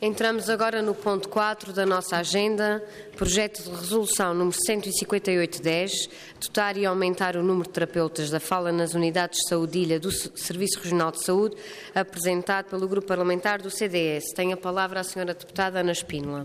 Entramos agora no ponto 4 da nossa agenda, projeto de resolução número 158/10, dotar e aumentar o número de terapeutas da fala nas unidades de saúde Ilha do Serviço Regional de Saúde, apresentado pelo Grupo Parlamentar do CDS. Tem a palavra a senhora deputada Ana Espínola.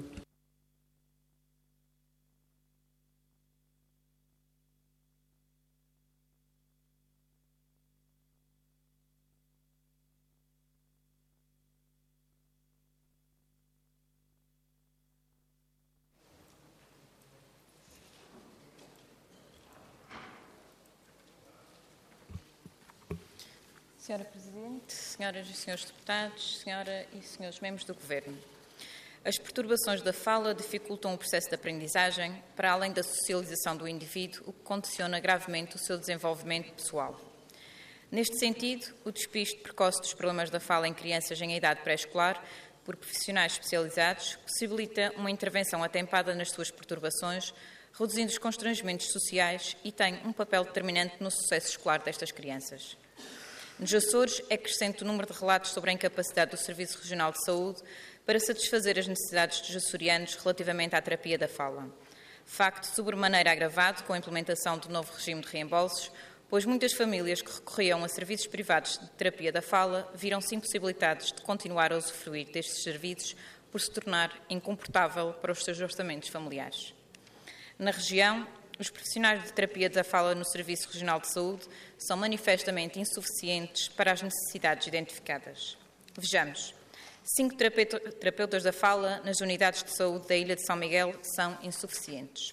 Senhora Presidente, senhoras e senhores deputados, senhora e senhores membros do Governo, as perturbações da fala dificultam o processo de aprendizagem para além da socialização do indivíduo, o que condiciona gravemente o seu desenvolvimento pessoal. Neste sentido, o despiste precoce dos problemas da fala em crianças em idade pré-escolar por profissionais especializados possibilita uma intervenção atempada nas suas perturbações, reduzindo os constrangimentos sociais e tem um papel determinante no sucesso escolar destas crianças. Nos Açores, é crescente o número de relatos sobre a incapacidade do Serviço Regional de Saúde para satisfazer as necessidades dos açorianos relativamente à terapia da fala. Facto sobremaneira agravado com a implementação do novo regime de reembolsos, pois muitas famílias que recorriam a serviços privados de terapia da fala viram-se impossibilitados de continuar a usufruir destes serviços por se tornar incomportável para os seus orçamentos familiares. Na região, os profissionais de terapia da fala no Serviço Regional de Saúde são manifestamente insuficientes para as necessidades identificadas. Vejamos, 5 terapeutas da fala nas unidades de saúde da Ilha de São Miguel são insuficientes.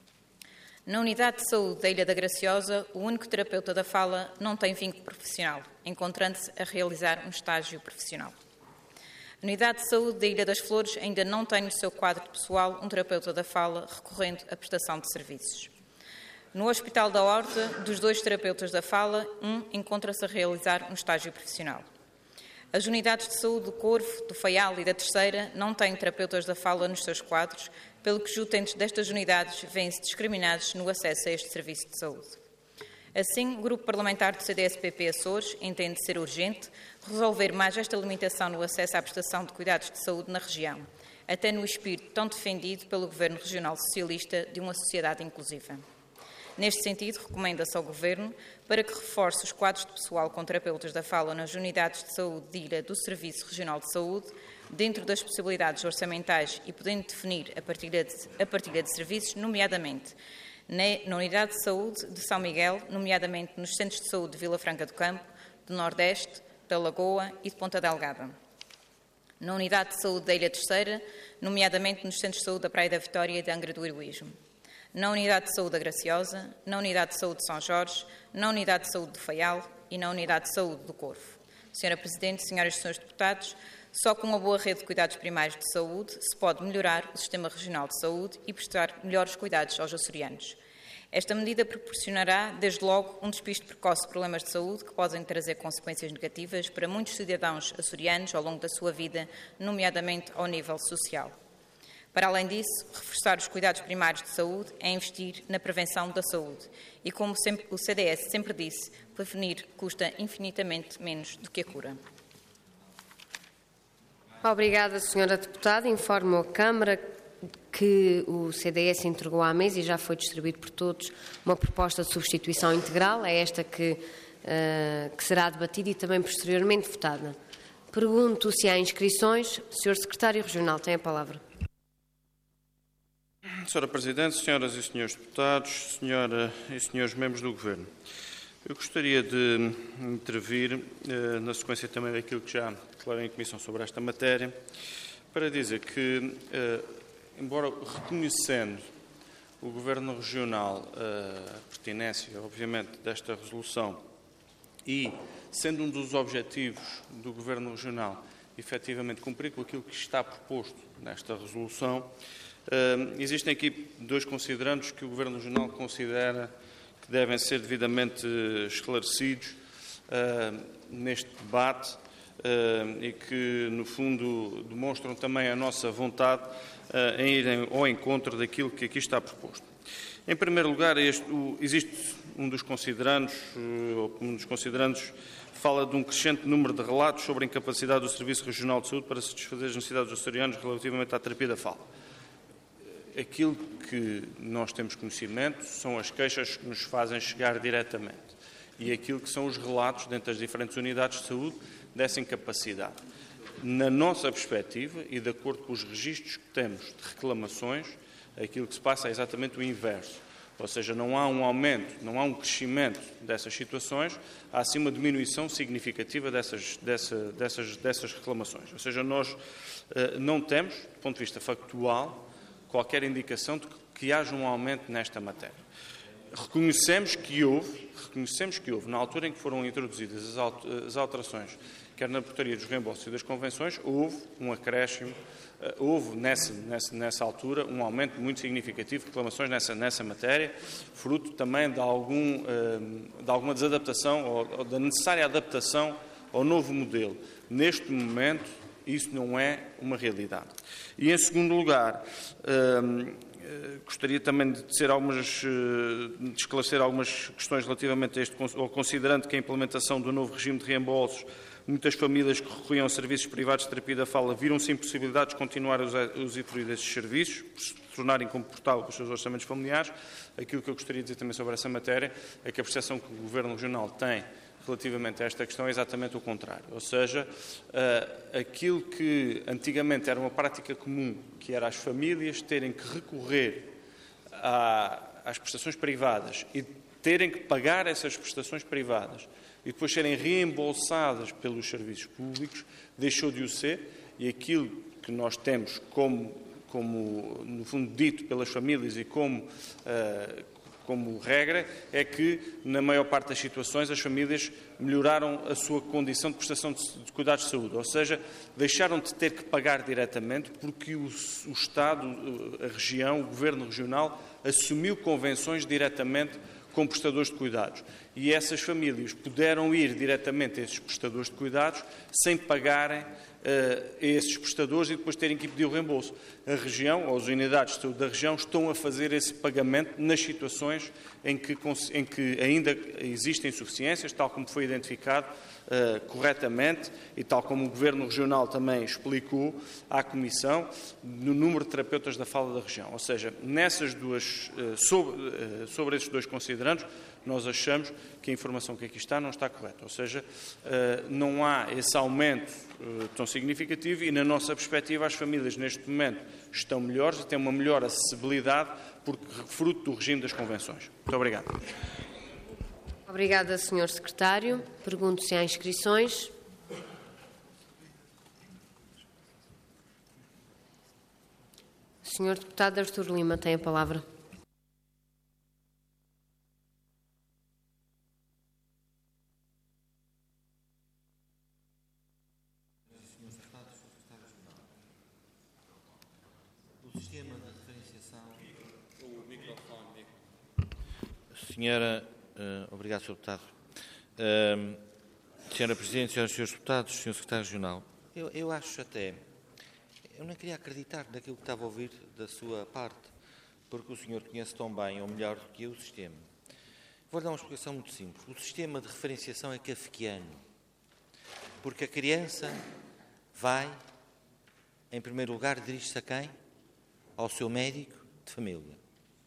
Na unidade de saúde da Ilha da Graciosa, o único terapeuta da fala não tem vínculo profissional, encontrando-se a realizar um estágio profissional. A unidade de saúde da Ilha das Flores ainda não tem no seu quadro de pessoal um terapeuta da fala recorrendo à prestação de serviços. No Hospital da Horta, dos 2 terapeutas da fala, um encontra-se a realizar um estágio profissional. As unidades de saúde do Corvo, do Faial e da Terceira não têm terapeutas da fala nos seus quadros, pelo que os utentes destas unidades vêm-se discriminados no acesso a este serviço de saúde. Assim, o Grupo Parlamentar do CDS-PP Açores entende ser urgente resolver mais esta limitação no acesso à prestação de cuidados de saúde na região, até no espírito tão defendido pelo Governo Regional Socialista de uma sociedade inclusiva. Neste sentido, recomenda-se ao Governo para que reforce os quadros de pessoal com terapeutas da fala nas unidades de saúde de Ilha do Serviço Regional de Saúde, dentro das possibilidades orçamentais e podendo definir a partilha de serviços, nomeadamente na Unidade de Saúde de São Miguel, nomeadamente nos Centros de Saúde de Vila Franca do Campo, do Nordeste, da Lagoa e de Ponta Delgada. Na Unidade de Saúde da Ilha Terceira, nomeadamente nos Centros de Saúde da Praia da Vitória e da Angra do Heroísmo. Na Unidade de Saúde da Graciosa, na Unidade de Saúde de São Jorge, na Unidade de Saúde do Faial e na Unidade de Saúde do Corvo. Senhora Presidente, senhoras e senhores deputados, só com uma boa rede de cuidados primários de saúde se pode melhorar o Sistema Regional de Saúde e prestar melhores cuidados aos açorianos. Esta medida proporcionará, desde logo, um despiste precoce de problemas de saúde que podem trazer consequências negativas para muitos cidadãos açorianos ao longo da sua vida, nomeadamente ao nível social. Para além disso, reforçar os cuidados primários de saúde é investir na prevenção da saúde e, como sempre, o CDS sempre disse, prevenir custa infinitamente menos do que a cura. Obrigada, senhora deputada. Informo a Câmara que o CDS entregou à mesa e já foi distribuído por todos uma proposta de substituição integral. É esta que será debatida e também posteriormente votada. Pergunto se há inscrições. Senhor Secretário Regional, tem a palavra. Senhora Presidente, senhoras e senhores deputados, senhora e senhores membros do Governo, eu gostaria de intervir, na sequência também daquilo que já declarei em comissão sobre esta matéria, para dizer que, embora reconhecendo o Governo Regional a pertinência, obviamente, desta resolução e sendo um dos objetivos do Governo Regional, efetivamente, cumprir com aquilo que está proposto nesta resolução, existem aqui 2 considerandos que o Governo Regional considera que devem ser devidamente esclarecidos neste debate e que, no fundo, demonstram também a nossa vontade em irem ao encontro daquilo que aqui está proposto. Em primeiro lugar, existe um dos considerandos fala de um crescente número de relatos sobre a incapacidade do Serviço Regional de Saúde para satisfazer as necessidades dos açorianos relativamente à terapia da fala. Aquilo que nós temos conhecimento são as queixas que nos fazem chegar diretamente e aquilo que são os relatos dentro das diferentes unidades de saúde dessa incapacidade. Na nossa perspectiva e de acordo com os registros que temos de reclamações, aquilo que se passa é exatamente o inverso. Ou seja, não há um aumento, não há um crescimento dessas situações, há sim uma diminuição significativa dessas reclamações. Ou seja, nós não temos, do ponto de vista factual, qualquer indicação de que haja um aumento nesta matéria. Reconhecemos que houve, na altura em que foram introduzidas as alterações, quer na portaria dos reembolsos e das convenções, houve um acréscimo, houve nessa altura um aumento muito significativo de reclamações nessa matéria, fruto também de alguma desadaptação ou da necessária adaptação ao novo modelo. Neste momento, isso não é uma realidade. E, em segundo lugar, gostaria também de esclarecer algumas questões relativamente a considerando que a implementação do novo regime de reembolsos, muitas famílias que recorriam a serviços privados de terapia da fala viram-se impossibilitados de continuar a usufruir desses serviços, por se tornarem incomportáveis os seus orçamentos familiares. Aquilo que eu gostaria de dizer também sobre essa matéria é que a percepção que o Governo Regional tem relativamente a esta questão é exatamente o contrário. Ou seja, aquilo que antigamente era uma prática comum, que era as famílias terem que recorrer às prestações privadas e terem que pagar essas prestações privadas e depois serem reembolsadas pelos serviços públicos, deixou de o ser, e aquilo que nós temos como no fundo, dito pelas famílias e como regra, é que, na maior parte das situações, as famílias melhoraram a sua condição de prestação de cuidados de saúde, ou seja, deixaram de ter que pagar diretamente porque o Estado, a região, o Governo Regional, assumiu convenções diretamente com prestadores de cuidados. E essas famílias puderam ir diretamente a esses prestadores de cuidados sem pagarem a esses prestadores e depois terem que pedir o reembolso. A região, ou as unidades de saúde da região, estão a fazer esse pagamento nas situações em que ainda existem insuficiências, tal como foi identificado corretamente e tal como o Governo Regional também explicou à Comissão, no número de terapeutas da fala da região. Ou seja, sobre esses dois considerandos, nós achamos que a informação que aqui está não está correta. Ou seja, não há esse aumento tão significativo e, na nossa perspectiva, as famílias neste momento estão melhores e têm uma melhor acessibilidade porque fruto do regime das convenções. Muito obrigado. Obrigada, Sr. Secretário. Pergunto se há inscrições. O Sr. Deputado Artur Lima tem a palavra. Senhora, obrigado, Sr. Deputado. Senhora Presidente, Senhoras e Senhores Deputados, Sr. Secretário Regional, eu acho até, eu não queria acreditar naquilo que estava a ouvir da sua parte, porque o senhor conhece tão bem, ou melhor do que eu, o sistema. Vou dar uma explicação muito simples. O sistema de referenciação é kafkiano, porque a criança vai, em primeiro lugar, dirige-se a quem? Ao seu médico de família.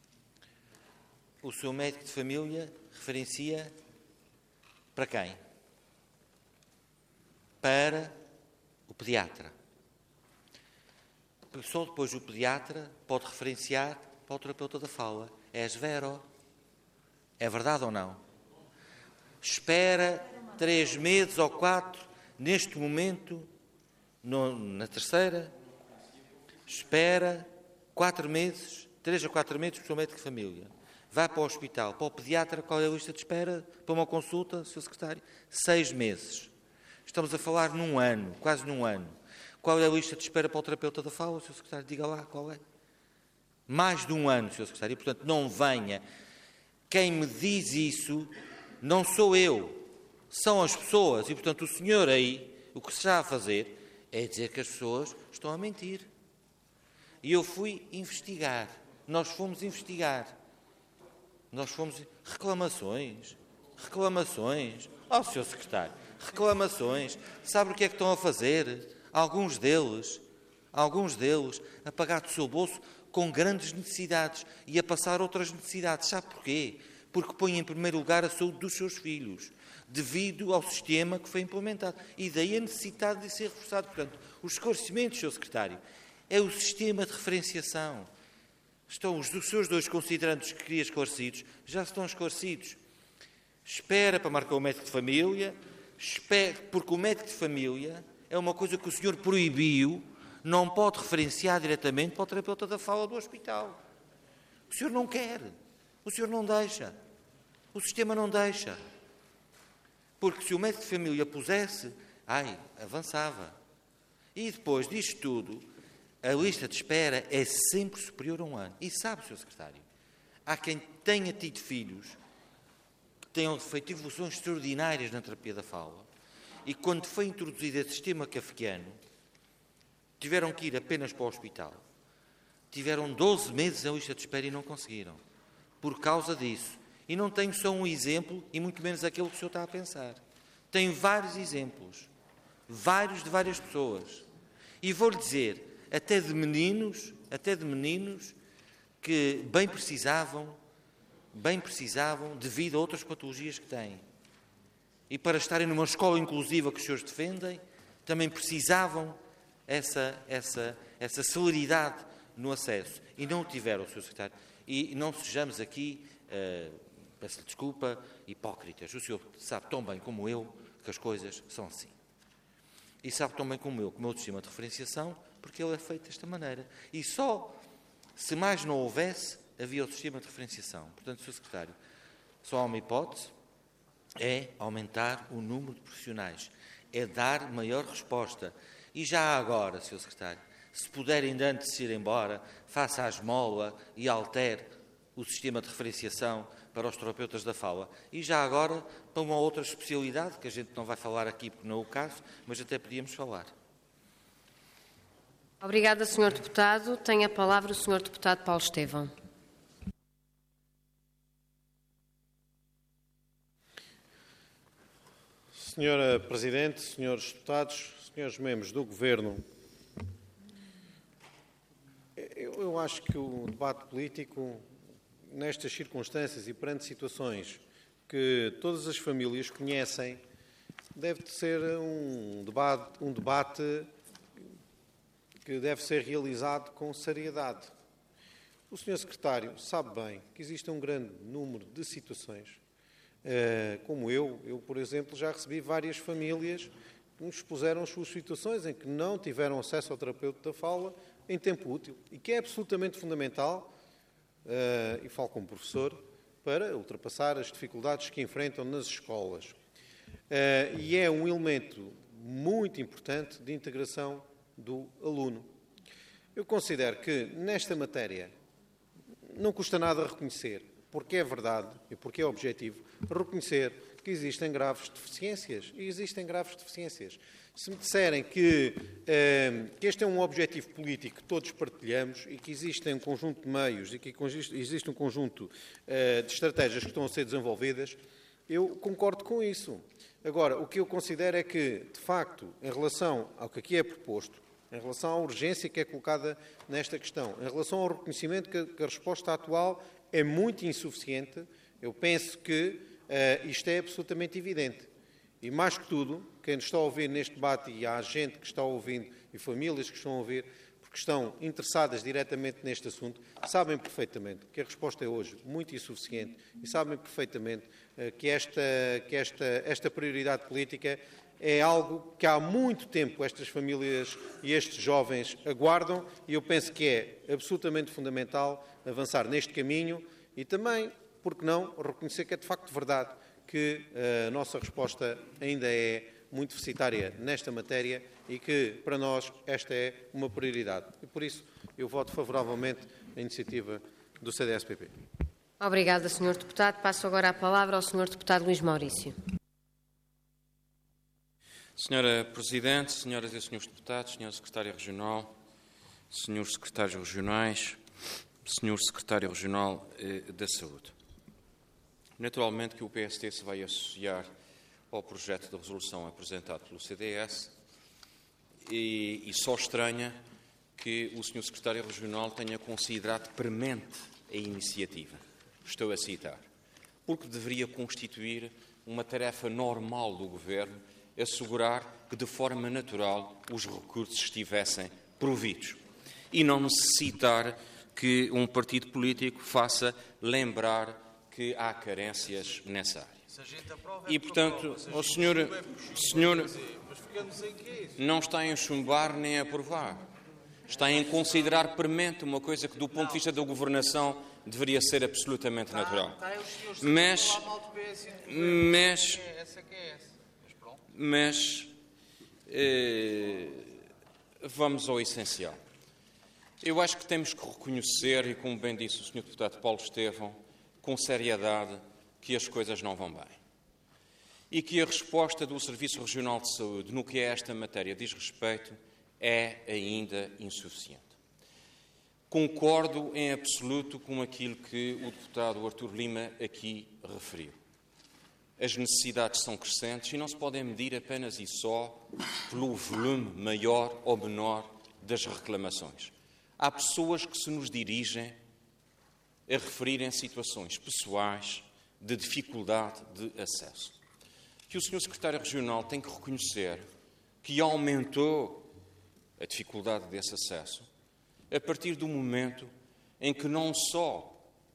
O seu médico de família referencia para quem? Para o pediatra. Só depois o pediatra pode referenciar para o terapeuta da fala. É Vero. É verdade ou não? Espera 3 meses ou 4, neste momento, na terceira, espera 4 meses, 3 a 4 meses para o seu médico de família. Vai para o hospital, para o pediatra, qual é a lista de espera para uma consulta, Sr. Secretário? 6 meses. Estamos a falar num ano, quase num ano. Qual é a lista de espera para o terapeuta da fala, Sr. Secretário? Diga lá qual é. Mais de um ano, Sr. Secretário, e, portanto, não venha. Quem me diz isso não sou eu, são as pessoas. E, portanto, o senhor aí, o que se está a fazer é dizer que as pessoas estão a mentir. E eu fui investigar. Nós fomos investigar. Nós fomos... Reclamações. Sr. Secretário, reclamações. Sabe o que é que estão a fazer? Alguns deles, a pagar do seu bolso com grandes necessidades e a passar outras necessidades. Sabe porquê? Porque põem em primeiro lugar a saúde dos seus filhos, devido ao sistema que foi implementado. E daí a necessidade de ser reforçado. Portanto, os esclarecimentos, Sr. Secretário, é o sistema de referenciação. Estão os seus 2 considerandos que queria esclarecidos, já estão esclarecidos. Espera para marcar o médico de família, porque o médico de família é uma coisa que o senhor proibiu, não pode referenciar diretamente para o terapeuta da fala do hospital. O senhor não quer, o senhor não deixa, o sistema não deixa. Porque se o médico de família pusesse, avançava. E depois disto tudo, a lista de espera é sempre superior a 1 ano. E sabe, Sr. Secretário, há quem tenha tido filhos que tenham feito evoluções extraordinárias na terapia da fala e quando foi introduzido esse sistema kafkiano, tiveram que ir apenas para o hospital. Tiveram 12 meses em lista de espera e não conseguiram. Por causa disso. E não tenho só um exemplo, e muito menos aquele que o senhor está a pensar. Tenho vários exemplos. Vários de várias pessoas. E vou-lhe dizer, até de meninos que bem precisavam devido a outras patologias que têm. E para estarem numa escola inclusiva que os senhores defendem, também precisavam essa celeridade no acesso. E não o tiveram, Sr. Secretário. E não sejamos aqui, peço-lhe desculpa, hipócritas. O senhor sabe tão bem como eu que as coisas são assim. E sabe tão bem como eu, que o meu sistema de referenciação, porque ele é feito desta maneira. E só, se mais não houvesse, havia o sistema de referenciação. Portanto, Sr. Secretário, só há uma hipótese, é aumentar o número de profissionais, é dar maior resposta. E já agora, Sr. Secretário, se puder ainda antes de ir embora, faça a esmola e altere o sistema de referenciação para os terapeutas da fala. E já agora, para uma outra especialidade, que a gente não vai falar aqui porque não é o caso, mas até podíamos falar. Obrigada, Sr. Deputado. Tem a palavra o Sr. Deputado Paulo Estevão. Senhora Presidente, senhores deputados, senhores membros do Governo, eu acho que o debate político, nestas circunstâncias e perante situações que todas as famílias conhecem, deve ser um debate que deve ser realizado com seriedade. O Sr. Secretário sabe bem que existe um grande número de situações, como eu, por exemplo, já recebi várias famílias que nos expuseram as suas situações em que não tiveram acesso ao terapeuta da fala em tempo útil e que é absolutamente fundamental, e falo como professor, para ultrapassar as dificuldades que enfrentam nas escolas. E é um elemento muito importante de integração do aluno. Eu considero que, nesta matéria, não custa nada reconhecer, porque é verdade e porque é objetivo, reconhecer que existem graves deficiências. E existem graves deficiências. Se me disserem que este é um objetivo político que todos partilhamos e que existem um conjunto de meios e que existe um conjunto de estratégias que estão a ser desenvolvidas, eu concordo com isso. Agora, o que eu considero é que, de facto, em relação ao que aqui é proposto, em relação à urgência que é colocada nesta questão, em relação ao reconhecimento que a resposta atual é muito insuficiente, eu penso que isto é absolutamente evidente. E, mais que tudo, quem está a ouvir neste debate, e há gente que está a ouvir, e famílias que estão a ouvir, porque estão interessadas diretamente neste assunto, sabem perfeitamente que a resposta é hoje muito insuficiente e sabem perfeitamente que esta prioridade política é algo que há muito tempo estas famílias e estes jovens aguardam e eu penso que é absolutamente fundamental avançar neste caminho e também, por que não, reconhecer que é de facto verdade que a nossa resposta ainda é muito deficitária nesta matéria e que, para nós, esta é uma prioridade. E, por isso, eu voto favoravelmente à iniciativa do CDS-PP. Obrigada, Sr. Deputado. Passo agora a palavra ao Sr. Deputado Luís Maurício. Senhora Presidente, senhoras e senhores deputados, Sr. Secretário Regional, Srs. Secretários Regionais, Sr. Secretário Regional da Saúde. Naturalmente que o PST se vai associar ao projeto de resolução apresentado pelo CDS e só estranha que o Sr. Secretário Regional tenha considerado premente a iniciativa. Estou a citar. Porque deveria constituir uma tarefa normal do Governo assegurar que, de forma natural, os recursos estivessem providos e não necessitar que um partido político faça lembrar que há carências nessa área. E, portanto, o senhor não está a enchumbar nem a aprovar. Está a considerar premente uma coisa que, do ponto de vista da governação, deveria ser absolutamente natural. Mas vamos ao essencial. Eu acho que temos que reconhecer, e como bem disse o Sr. Deputado Paulo Estevão, com seriedade, que as coisas não vão bem. E que a resposta do Serviço Regional de Saúde, no que a esta matéria diz respeito, é ainda insuficiente. Concordo em absoluto com aquilo que o deputado Artur Lima aqui referiu. As necessidades são crescentes e não se podem medir apenas e só pelo volume maior ou menor das reclamações. Há pessoas que se nos dirigem a referirem situações pessoais de dificuldade de acesso. Que o Sr. Secretário Regional tem que reconhecer que aumentou a dificuldade desse acesso a partir do momento em que não só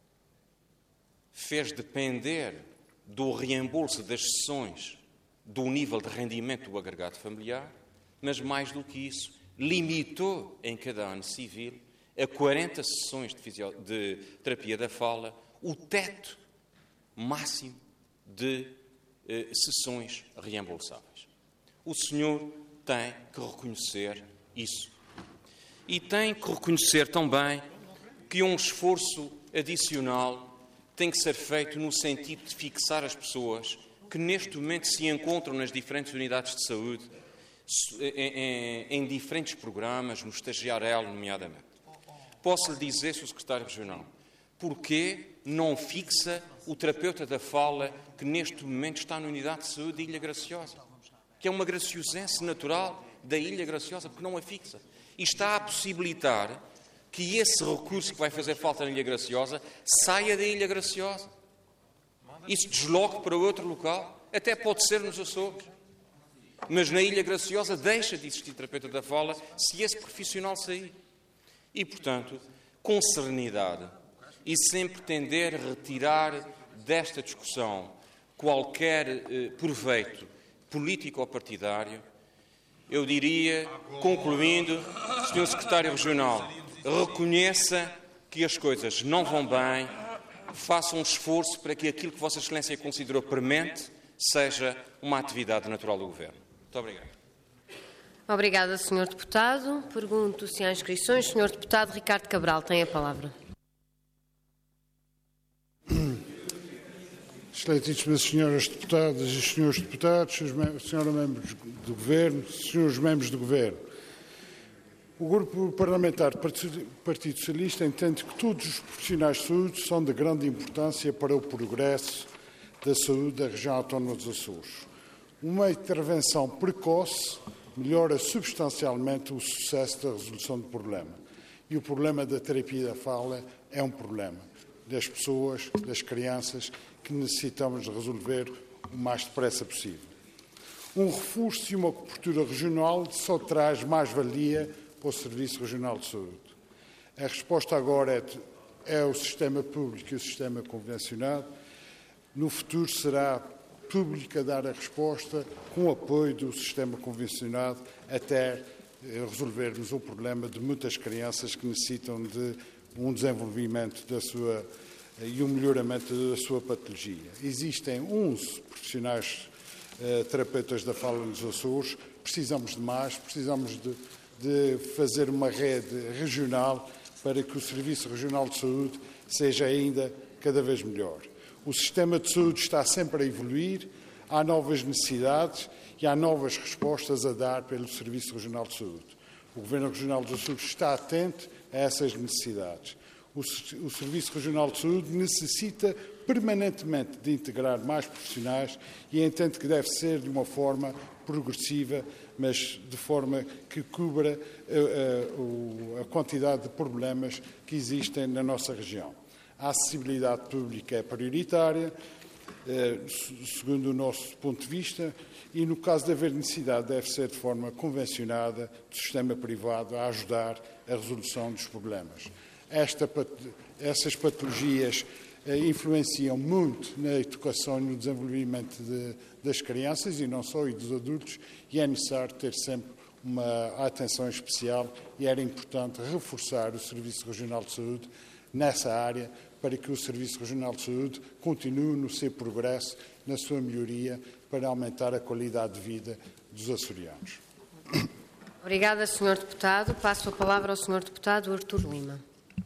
fez depender do reembolso das sessões do nível de rendimento do agregado familiar, mas mais do que isso, limitou em cada ano civil a 40 sessões de terapia da fala o teto máximo de sessões reembolsáveis. O senhor tem que reconhecer isso. E tem que reconhecer também que um esforço adicional tem que ser feito no sentido de fixar as pessoas que neste momento se encontram nas diferentes unidades de saúde, em diferentes programas, no estagiário L, nomeadamente. Posso lhe dizer, Sr. Secretário Regional, porquê não fixa o terapeuta da fala que neste momento está na unidade de saúde de Ilha Graciosa, que é uma graciosense natural da Ilha Graciosa, porque não a fixa. E está a possibilitar que esse recurso que vai fazer falta na Ilha Graciosa saia da Ilha Graciosa e se desloque para outro local, até pode ser nos Açores. Mas na Ilha Graciosa deixa de existir terapeuta da fala se esse profissional sair. E, portanto, com serenidade e sem pretender retirar desta discussão qualquer proveito político ou partidário, eu diria, concluindo, Sr. Secretário Regional, reconheça que as coisas não vão bem, faça um esforço para que aquilo que Vossa Excelência considerou premente seja uma atividade natural do Governo. Muito obrigado. Obrigada, Sr. Deputado. Pergunto se há inscrições. Sr. Deputado Ricardo Cabral tem a palavra. Excelentíssimas senhoras deputadas e senhores deputados, senhores membros do Governo, senhores membros do Governo, o Grupo Parlamentar do Partido Socialista entende que todos os profissionais de saúde são de grande importância para o progresso da saúde da região autónoma dos Açores. Uma intervenção precoce melhora substancialmente o sucesso da resolução do problema. E o problema da terapia da fala é um problema das pessoas, das crianças, que necessitamos de resolver o mais depressa possível. Um reforço e uma cobertura regional só traz mais-valia para o Serviço Regional de Saúde. A resposta agora é o sistema público e o sistema convencionado. No futuro será público a dar a resposta com o apoio do sistema convencionado até resolvermos o problema de muitas crianças que necessitam de um desenvolvimento e um melhoramento da sua patologia. Existem 11 profissionais terapeutas da fala nos Açores, precisamos de mais, precisamos de fazer uma rede regional para que o Serviço Regional de Saúde seja ainda cada vez melhor. O sistema de saúde está sempre a evoluir, há novas necessidades e há novas respostas a dar pelo Serviço Regional de Saúde. O Governo Regional dos Açores está atento a essas necessidades. O Serviço Regional de Saúde necessita permanentemente de integrar mais profissionais e entende que deve ser de uma forma progressiva, mas de forma que cubra a quantidade de problemas que existem na nossa região. A acessibilidade pública é prioritária, segundo o nosso ponto de vista, e no caso de haver necessidade deve ser de forma convencionada do sistema privado a ajudar a resolução dos problemas. Essas patologias influenciam muito na educação e no desenvolvimento das crianças e não só, e dos adultos, e é necessário ter sempre uma atenção especial e era importante reforçar o Serviço Regional de Saúde nessa área para que o Serviço Regional de Saúde continue no seu progresso, na sua melhoria, para aumentar a qualidade de vida dos açorianos. Obrigada, Sr. Deputado. Passo a palavra ao Sr. Deputado Artur Lima.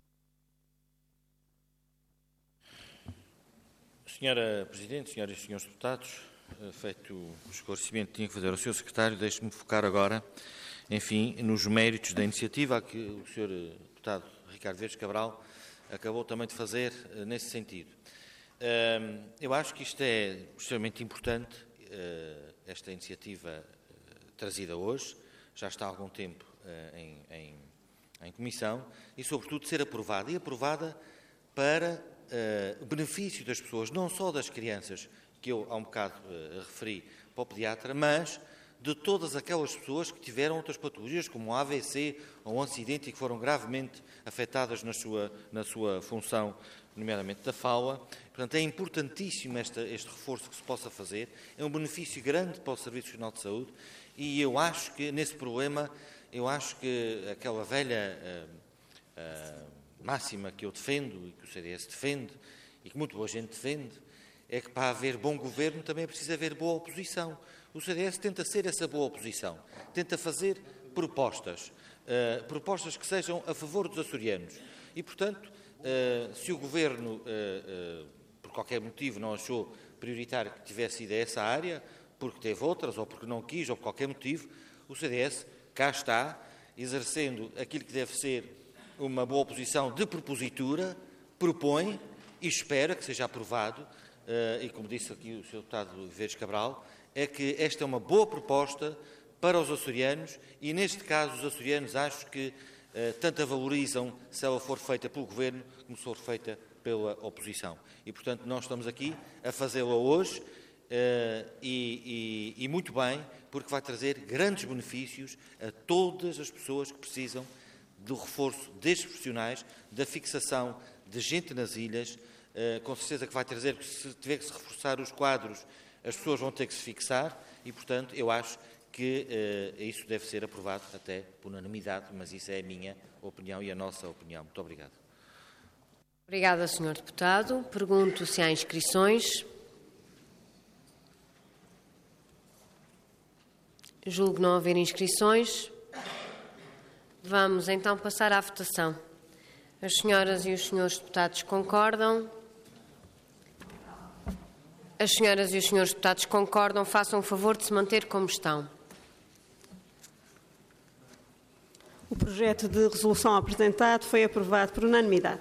Senhora Presidente, senhoras e senhores deputados, feito o esclarecimento que tinha que fazer ao Sr. Secretário, deixe-me focar agora, enfim, nos méritos da iniciativa que o Sr. Deputado Ricardo Verdes Cabral acabou também de fazer nesse sentido. Eu acho que isto é extremamente importante, esta iniciativa trazida hoje, já está há algum tempo em comissão, e sobretudo ser aprovada, e aprovada para benefício das pessoas, não só das crianças, que eu há um bocado referi para o pediatra, mas de todas aquelas pessoas que tiveram outras patologias, como o AVC ou um acidente e que foram gravemente afetadas na sua função, nomeadamente da fala. Portanto, é importantíssimo este reforço que se possa fazer, é um benefício grande para o Serviço Regional de Saúde e eu acho que nesse problema, eu acho que aquela velha máxima que eu defendo e que o CDS defende e que muito boa gente defende, é que para haver bom governo também é preciso haver boa oposição. O CDS tenta ser essa boa oposição, tenta fazer propostas, propostas que sejam a favor dos açorianos. E, portanto, se o Governo, por qualquer motivo, não achou prioritário que tivesse ido a essa área, porque teve outras, ou porque não quis, ou por qualquer motivo, o CDS cá está, exercendo aquilo que deve ser uma boa oposição de propositura, propõe e espera que seja aprovado, e como disse aqui o Sr. Deputado Verdes Cabral, é que esta é uma boa proposta para os açorianos e, neste caso, os açorianos acho que tanto a valorizam se ela for feita pelo Governo como se for feita pela oposição. E, portanto, nós estamos aqui a fazê-la hoje e muito bem, porque vai trazer grandes benefícios a todas as pessoas que precisam do reforço destes profissionais, da fixação de gente nas ilhas, com certeza que vai trazer que se tiver que se reforçar os quadros, as pessoas vão ter que se fixar e, portanto, eu acho que isso deve ser aprovado até por unanimidade, mas isso é a minha opinião e a nossa opinião. Muito obrigado. Obrigada, Sr. Deputado. Pergunto se há inscrições. Julgo não haver inscrições. Vamos então passar à votação. As senhoras e os senhores deputados concordam? As senhoras e os senhores deputados concordam, façam o favor de se manter como estão. O projeto de resolução apresentado foi aprovado por unanimidade.